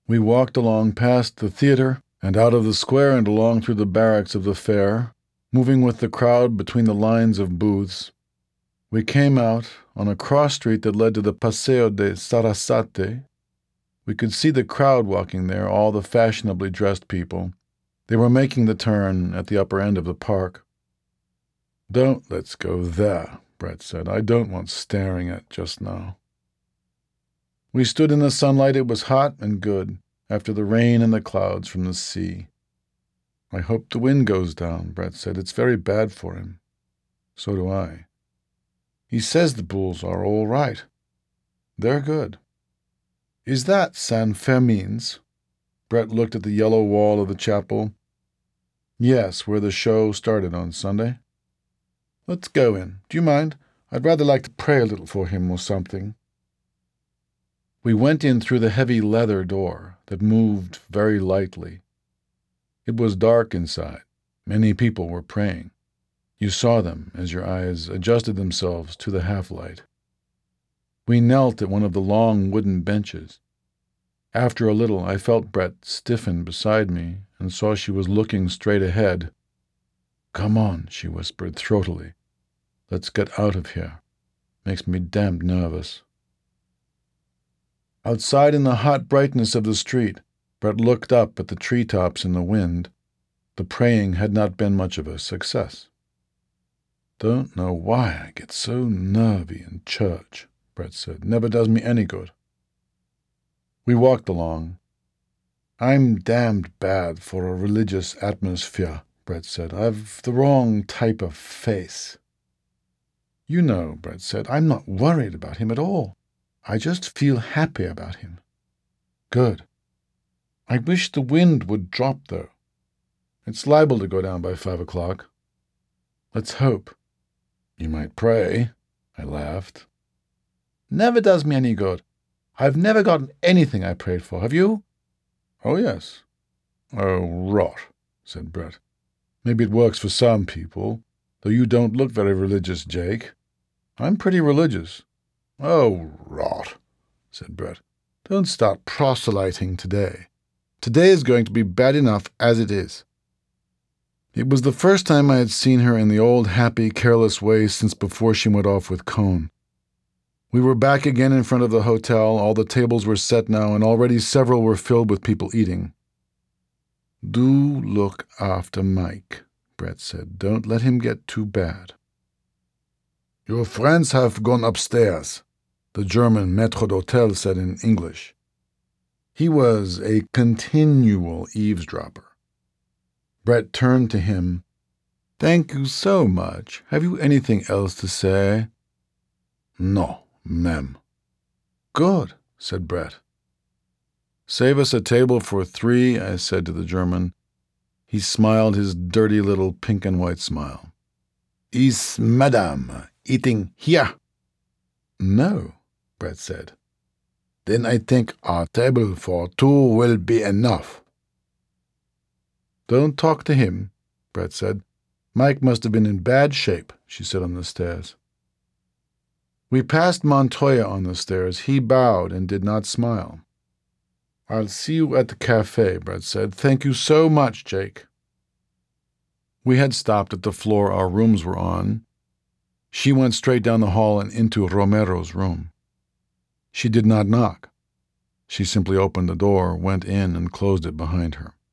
We walked along past the theater and out of the square and along through the barracks of the fair, moving with the crowd between the lines of booths. We came out on a cross street that led to the Paseo de Sarasate. We could see the crowd walking there, all the fashionably dressed people. They were making the turn at the upper end of the park. "Don't let's go there," Brett said. "I don't want staring at just now." We stood in the sunlight. It was hot and good, after the rain and the clouds from the sea. "I hope the wind goes down," Brett said. "It's very bad for him." "So do I." "He says the bulls are all right." "They're good." "Is that San Fermin's?" Brett looked at the yellow wall of the chapel. "Yes, where the show started on Sunday." "Let's go in. Do you mind? I'd rather like to pray a little for him or something." We went in through the heavy leather door that moved very lightly. It was dark inside. Many people were praying. You saw them as your eyes adjusted themselves to the half-light. We knelt at one of the long wooden benches. After a little, I felt Brett stiffen beside me and saw she was looking straight ahead. "Come on," she whispered throatily. "Let's get out of here. Makes me damned nervous." Outside in the hot brightness of the street, Brett looked up at the treetops in the wind. The praying had not been much of a success. "Don't know why I get so nervy in church," Brett said. "Never does me any good." We walked along. "I'm damned bad for a religious atmosphere," Brett said. "I've the wrong type of face." "You know," Brett said, "I'm not worried about him at all. I just feel happy about him." "Good. I wish the wind would drop, though. It's liable to go down by 5 o'clock. Let's hope." "You might pray," I laughed. "Never does me any good. I've never gotten anything I prayed for. Have you?" "Oh, yes." "Oh, rot," said Brett. "Maybe it works for some people, though you don't look very religious, Jake." "I'm pretty religious." "Oh, rot," said Brett. "Don't start proselyting today. Today is going to be bad enough as it is." It was the first time I had seen her in the old happy, careless way since before she went off with Cone. We were back again in front of the hotel. All the tables were set now, and already several were filled with people eating. "Do look after Mike," Brett said. "Don't let him get too bad." "Your friends have gone upstairs," the German maître d'hôtel said in English. He was a continual eavesdropper. Brett turned to him. "Thank you so much. Have you anything else to say?" "No, ma'am." "Good," said Brett. "Save us a table for 3, I said to the German. He smiled his dirty little pink and white smile. "Is Madame eating here?" "No," Brett said. "Then I think our table for 2 will be enough." "Don't talk to him," Brett said. "Mike must have been in bad shape," she said on the stairs. We passed Montoya on the stairs. He bowed and did not smile. "I'll see you at the cafe," Brett said. "Thank you so much, Jake." We had stopped at the floor our rooms were on. She went straight down the hall and into Romero's room. She did not knock. She simply opened the door, went in, and closed it behind her.